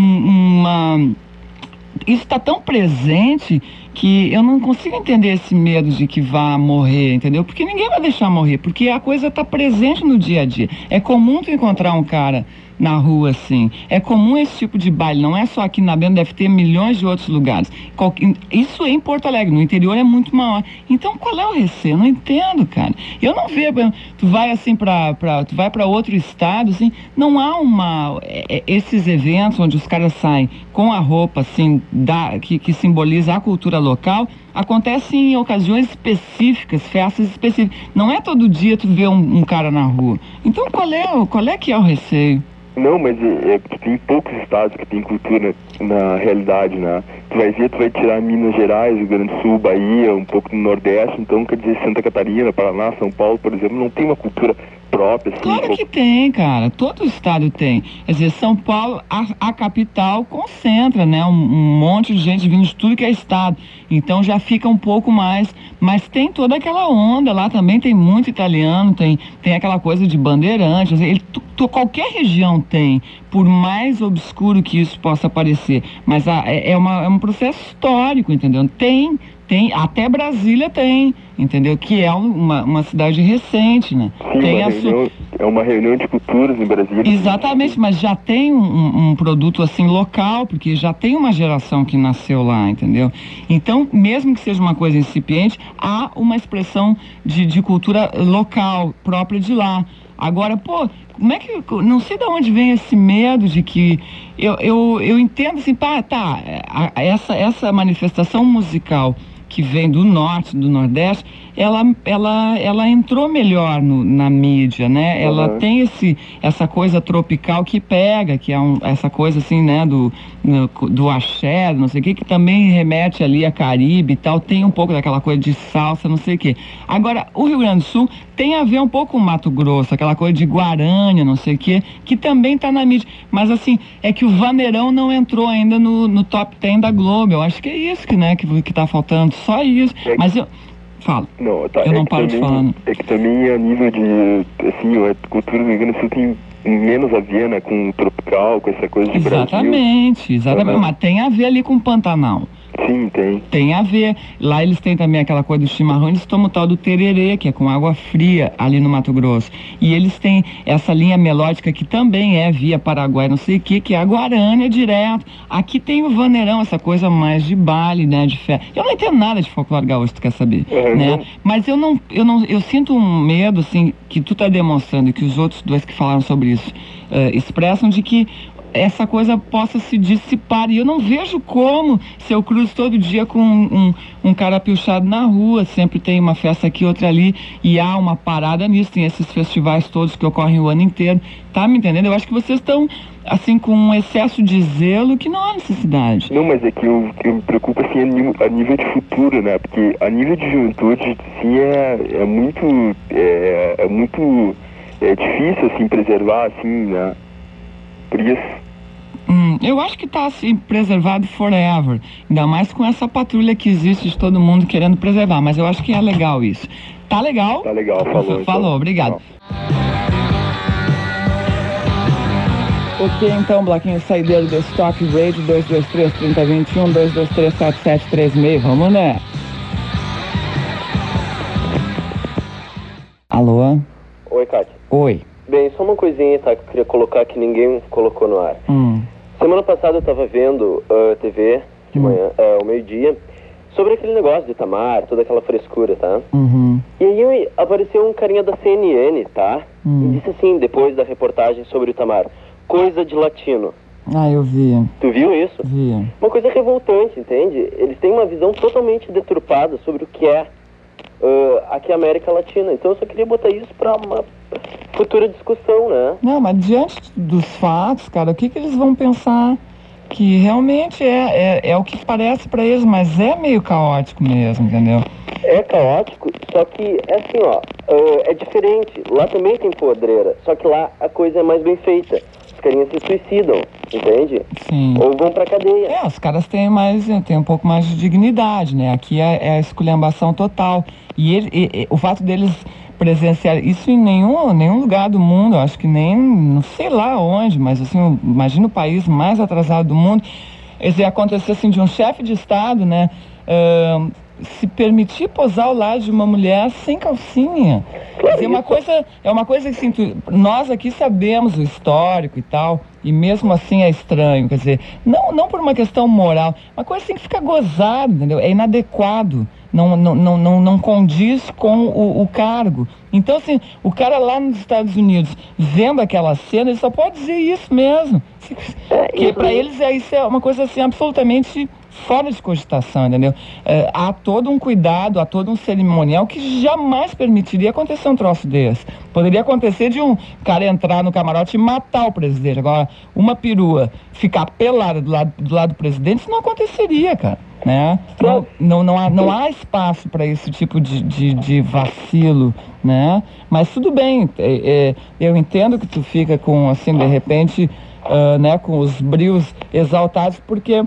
um, uma... Isso está tão presente que eu não consigo entender esse medo de que vá morrer, entendeu? Porque ninguém vai deixar morrer, porque a coisa está presente no dia a dia. É comum tu encontrar um cara na rua, assim. É comum esse tipo de baile, não é só aqui na Bento, deve ter milhões de outros lugares. Isso é em Porto Alegre, no interior é muito maior. Então qual é o receio? Eu não entendo, cara. Eu não vejo, tu vai assim pra, pra, tu vai para outro estado, assim, não há uma, é, esses eventos onde os caras saem com a roupa, assim, da, que, que simboliza a cultura local, acontece em ocasiões específicas, festas específicas. Não é todo dia tu vê um, um cara na rua. Então qual é, qual é que é o receio? Não, mas é, é, tem poucos estados que tem cultura na realidade, né? Tu vai ver, tu vai tirar Minas Gerais, Rio Grande do Sul, Bahia, um pouco do Nordeste, então quer dizer Santa Catarina, Paraná, São Paulo, por exemplo, não tem uma cultura própria. Assim, claro que tem, cara. Todo estado tem. Quer dizer, São Paulo, a, a capital, concentra, né? Um, um monte de gente vindo de tudo que é estado. Então já fica um pouco mais... Mas tem toda aquela onda lá também, tem muito italiano, tem, tem aquela coisa de bandeirante. Ele, tu, tu, qualquer região tem, por mais obscuro que isso possa parecer. Mas a, é, é, uma, é um processo histórico, entendeu? Tem... Tem, até Brasília tem, entendeu? Que é uma, uma cidade recente, né? Sim, tem uma a reunião, su... é uma reunião de culturas em Brasília. Exatamente, mas já tem um, um produto assim local, porque já tem uma geração que nasceu lá, entendeu? Então, mesmo que seja uma coisa incipiente, há uma expressão de, de cultura local, própria de lá. Agora, pô, como é que... Não sei de onde vem esse medo de que... Eu, eu, eu entendo assim, pá, tá, a, essa, essa manifestação musical que vem do norte, do nordeste, ela, ela, ela entrou melhor no, na mídia, né? Ela Uhum. tem esse, essa coisa tropical que pega, que é um, essa coisa assim, né, do, do axé, não sei o que, que também remete ali a Caribe e tal, tem um pouco daquela coisa de salsa, não sei o que. Agora, o Rio Grande do Sul tem a ver um pouco com o Mato Grosso, aquela coisa de Guarânia, não sei o que, que também tá na mídia. Mas assim, é que o Vaneirão não entrou ainda no, no top dez da Globo. Eu acho que é isso que, né, que, que tá faltando, só isso. É que... Mas eu... Fala. Não, tá, eu é não que paro também, de falar. É que também a nível de, assim, a cultura do Rio Grande do Sul tem menos a ver, né, com o tropical, com essa coisa de Exatamente, Brasil. exatamente. Uhum. Mas tem a ver ali com o Pantanal. Sim, tem. Tem a ver. Lá eles têm também aquela coisa do chimarrão, eles tomam o tal do tererê, que é com água fria, ali no Mato Grosso. E eles têm essa linha melódica que também é via Paraguai, não sei o que, que é a Guarânia direto. Aqui tem o vaneirão, essa coisa mais de baile, né, de fé. Eu não entendo nada de folclore gaúcho, tu quer saber, uhum. né? Mas eu não, eu não, eu sinto um medo, assim, que tu tá demonstrando, e que os outros dois que falaram sobre isso uh, expressam, de que essa coisa possa se dissipar. E eu não vejo como, se eu cruzo todo dia com um, um, um cara pilchado na rua, sempre tem uma festa aqui, outra ali, e há uma parada nisso, tem esses festivais todos que ocorrem o ano inteiro, tá me entendendo? Eu acho que vocês estão, assim, com um excesso de zelo que não há necessidade. Não, mas é que eu, eu me preocupo, assim, a nível, a nível de futuro, né? Porque a nível de juventude, sim, é, é muito, é, é muito é difícil, assim, preservar, assim, né? Por isso. Hum, eu acho que está assim, preservado forever. Ainda mais com essa patrulha que existe de todo mundo querendo preservar. Mas eu acho que é legal isso. Tá legal? Tá legal, falou. Falou, então. obrigado. Ok, então, bloquinho saideiro do Stock Radio, dois dois três, três zero dois um, dois dois três, sete sete três seis. Vamos, né? Alô? Oi, Kátia. Oi. Bem, só uma coisinha, tá, que eu queria colocar que ninguém colocou no ar. Hum. Semana passada eu tava vendo a uh, T V, de hum. manhã, uh, ao meio-dia, sobre aquele negócio de Itamar, toda aquela frescura, tá? Uhum. E aí apareceu um carinha da C N N, tá? Hum. E disse assim, depois da reportagem sobre o Itamar, coisa de latino. Ah, eu vi. Tu viu isso? Vi. Uma coisa revoltante, entende? Eles têm uma visão totalmente deturpada sobre o que é uh, aqui a América Latina. Então eu só queria botar isso pra uma futura discussão, né? Não, mas diante dos fatos, cara, o que que eles vão pensar? Que realmente é, é, é o que parece pra eles, mas é meio caótico mesmo, entendeu? É caótico, só que é assim, ó, uh, é diferente. Lá também tem podreira, só que lá a coisa é mais bem feita. Os carinhas se suicidam, entende? Sim. Ou vão pra cadeia. É, os caras têm mais, têm um pouco mais de dignidade, né? Aqui é, é a esculhambação total. E, ele, e, e o fato deles presenciar isso em nenhum, nenhum lugar do mundo, eu acho que nem, não sei lá onde, mas assim, imagina o país mais atrasado do mundo, isso ia acontecer assim, de um chefe de Estado, né, uh, se permitir posar ao lado de uma mulher sem calcinha. Quer dizer, uma coisa, é uma coisa assim, tu, nós aqui sabemos o histórico e tal, e mesmo assim é estranho, quer dizer, não, não por uma questão moral, uma coisa assim que fica gozado, entendeu? É inadequado. Não, não, não, não, não condiz com o, o cargo. Então, assim, o cara lá nos Estados Unidos, vendo aquela cena, ele só pode dizer isso mesmo. Porque para eles é, isso é uma coisa assim, absolutamente fora de cogitação, entendeu? É, há todo um cuidado, há todo um cerimonial que jamais permitiria acontecer um troço desse. Poderia acontecer de um cara entrar no camarote e matar o presidente. Agora, uma perua ficar pelada do lado do, lado do presidente, isso não aconteceria, cara. Né? Não, não, não, há, não há espaço para esse tipo de, de, de vacilo, né? Mas tudo bem, é, é, eu entendo que tu fica com, assim, de repente, uh, né, com os brios exaltados, porque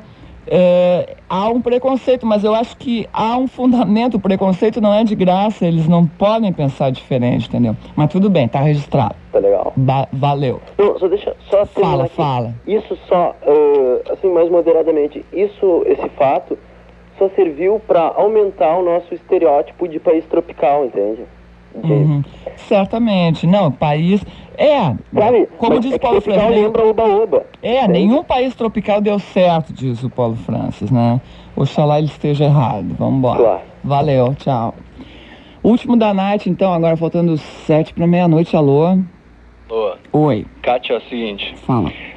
é, há um preconceito, mas eu acho que há um fundamento, o preconceito não é de graça, eles não podem pensar diferente, entendeu? Mas tudo bem, tá registrado. Tá legal. Ba- valeu. Não, só deixa, só Fala, aqui. fala. Isso só, uh, assim, mais moderadamente, isso, esse fato só serviu para aumentar o nosso estereótipo de país tropical, entende? Uhum. Certamente, não, o país é, sabe, como diz é o Paulo tropical Francis, lembra oba-oba. é, entende? Nenhum país tropical deu certo, diz o Paulo Francis, né? Oxalá ele esteja errado, vamos embora. Claro. Valeu, tchau. Último da night, então, agora faltando sete para meia-noite, alô? Ô, Oi. Kátia, é o seguinte. Fala.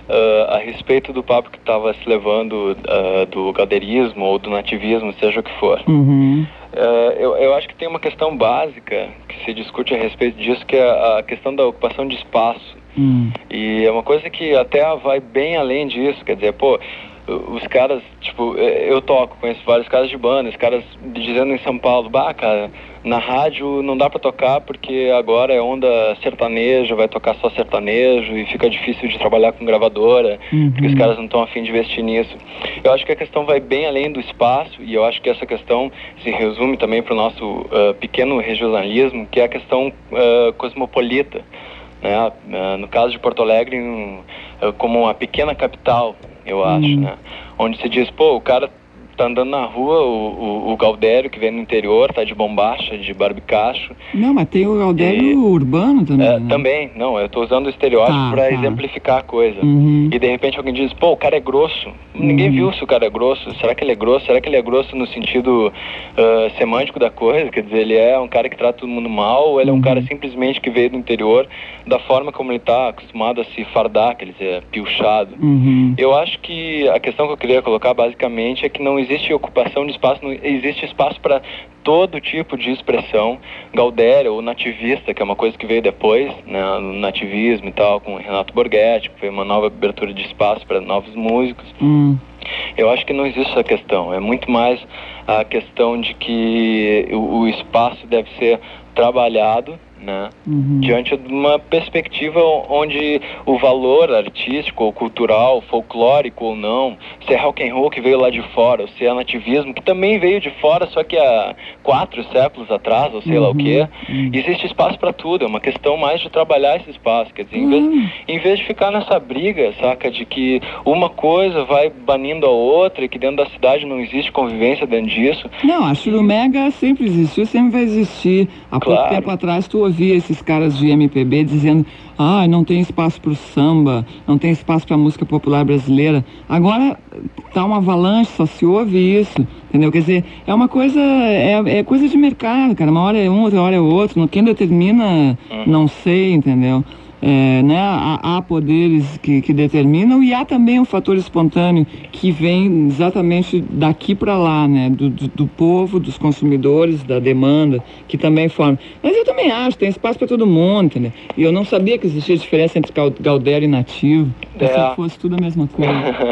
uh, a respeito do papo que estava se levando uh, do galdeirismo ou do nativismo, seja o que for. Uhum. Uh, eu, eu acho que tem uma questão básica que se discute a respeito disso, que é a questão da ocupação de espaço. Uhum. E é uma coisa que até vai bem além disso, quer dizer, pô, os caras, tipo, eu toco, conheço vários caras de banda, os caras dizendo em São Paulo, bah, cara, na rádio não dá pra tocar porque agora é onda sertaneja, vai tocar só sertanejo e fica difícil de trabalhar com gravadora, uhum. porque os caras não estão a fim de investir nisso. Eu acho que a questão vai bem além do espaço e eu acho que essa questão se resume também pro nosso uh, pequeno regionalismo, que é a questão uh, cosmopolita. Né? Uh, no caso de Porto Alegre, um, uh, como uma pequena capital, eu acho, Hum. né? Onde se diz, pô, o cara tá andando na rua, o, o, o Galdério que vem no interior, tá de bombacha, de barbicacho. Não, mas tem o Galdério E- urbano também, É, né? também, não, eu tô usando o estereótipo Tá, pra tá. exemplificar a coisa. Uhum. E de repente alguém diz, pô, o cara é grosso. Ninguém Uhum. viu se o cara é grosso. Será que ele é grosso? Será que ele é grosso no sentido ah, semântico da coisa? Quer dizer, ele é um cara que trata todo mundo mal ou ele é um Uhum. cara simplesmente que veio do interior da forma como ele tá acostumado a se fardar, quer dizer, pilchado. Uhum. Eu acho que a questão que eu queria colocar basicamente é que não existe ocupação de espaço, não existe espaço para todo tipo de expressão. Galdério, ou nativista, que é uma coisa que veio depois, né, no nativismo e tal, com o Renato Borghetti, que foi uma nova abertura de espaço para novos músicos. Hum. Eu acho que não existe essa questão, é muito mais a questão de que o, o espaço deve ser trabalhado, né, Uhum. diante de uma perspectiva onde o valor artístico ou cultural, folclórico ou não, se é rock and roll que veio lá de fora, ou se é nativismo que também veio de fora, só que há quatro séculos atrás, ou sei lá o quê, Uhum. existe espaço para tudo, é uma questão mais de trabalhar esse espaço, quer dizer, em vez, Uhum. em vez de ficar nessa briga, saca, de que uma coisa vai banindo a outra e que dentro da cidade não existe convivência dentro disso. Não, a Churumega sempre existiu, sempre vai existir. Há pouco Claro. tempo atrás tu ouvia esses caras de M P B dizendo ah, não tem espaço pro samba, não tem espaço pra música popular brasileira. Agora tá uma avalanche, só se ouve isso, entendeu? Quer dizer, é uma coisa, é, é coisa de mercado, cara. Uma hora é um, outra hora é outro. Quem determina, não sei, entendeu? É, né, há, há poderes que, que determinam e há também um fator espontâneo que vem exatamente daqui para lá, né, do, do, do povo, dos consumidores, da demanda, que também forma. Mas eu também acho, tem espaço para todo mundo, entendeu? E eu não sabia que existia diferença entre gal- Galdério e nativo. Pensei É. que fosse tudo a mesma coisa.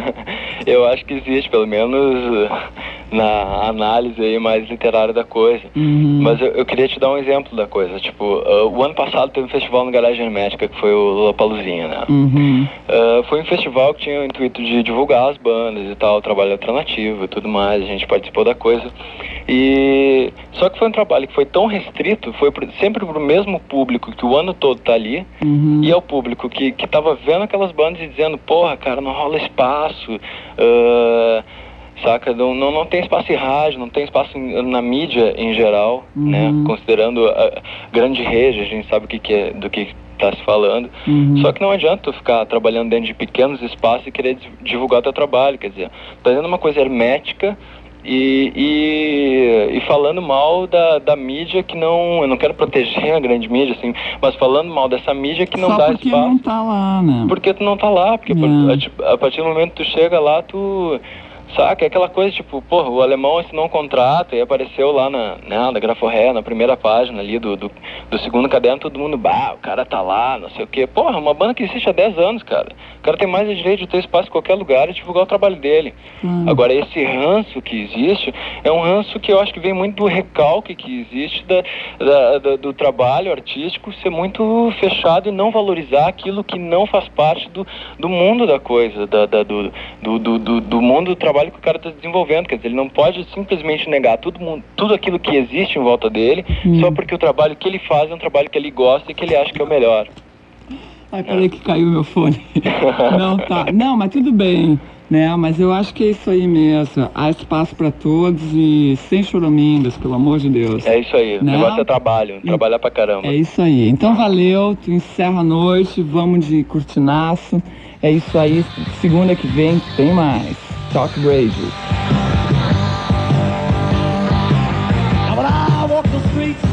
Eu acho que existe, pelo menos na análise aí mais literária da coisa. Uhum. Mas eu, eu queria te dar um exemplo da coisa. Tipo, uh, o ano passado teve um festival no Garagem Hermética, que foi o Lollapalooza, né? Uhum. Uh, foi um festival que tinha o intuito de divulgar as bandas e tal, trabalho alternativo e tudo mais, a gente participou da coisa. E só que foi um trabalho que foi tão restrito, foi pro, sempre pro mesmo público que o ano todo tá ali, Uhum. e é o público que, que tava vendo aquelas bandas e dizendo, porra, cara, não rola espaço, uh, saca? Não, não, não tem espaço em rádio, não tem espaço em, na mídia em geral, Uhum. né? Considerando a grande rede, a gente sabe o que, que é, do que está se falando. Uhum. Só que não adianta tu ficar trabalhando dentro de pequenos espaços e querer dis- divulgar teu trabalho, quer dizer, tá fazendo uma coisa hermética e, e, e falando mal da, da mídia que não, eu não quero proteger a grande mídia, assim, mas falando mal dessa mídia que não Só dá porque espaço. não tá lá, né? Porque tu não tá lá, porque É. a, a partir do momento que tu chega lá, tu... Saca? É aquela coisa, tipo, porra, o alemão assinou um contrato e apareceu lá na, né, na Graforré, na primeira página ali do, do, do segundo caderno, todo mundo, bah, o cara tá lá, não sei o quê. Porra, uma banda que existe há dez anos, cara. O cara tem mais o direito de ter espaço em qualquer lugar e divulgar o trabalho dele. Hum. Agora, esse ranço que existe é um ranço que eu acho que vem muito do recalque que existe da, da, da- do trabalho artístico ser muito fechado e não valorizar aquilo que não faz parte do, do mundo da coisa, da, da- do, do, do, do, do mundo do trabalho que o cara está desenvolvendo. Quer dizer, ele não pode simplesmente negar tudo, mundo- tudo aquilo que existe em volta dele, Hum. só porque o trabalho que ele faz é um trabalho que ele gosta e que ele acha que é o melhor. Ai, peraí que caiu meu fone. Não, tá. Não, mas tudo bem, né? Mas eu acho que é isso aí mesmo. Há espaço para todos e sem choramingas, pelo amor de Deus. É isso aí, o Né? negócio é trabalho, trabalhar pra caramba. É isso aí. Então valeu, tu encerra a noite, vamos de cortinaço. É isso aí, segunda que vem tem mais. Talk Radio. Now when I walk the streets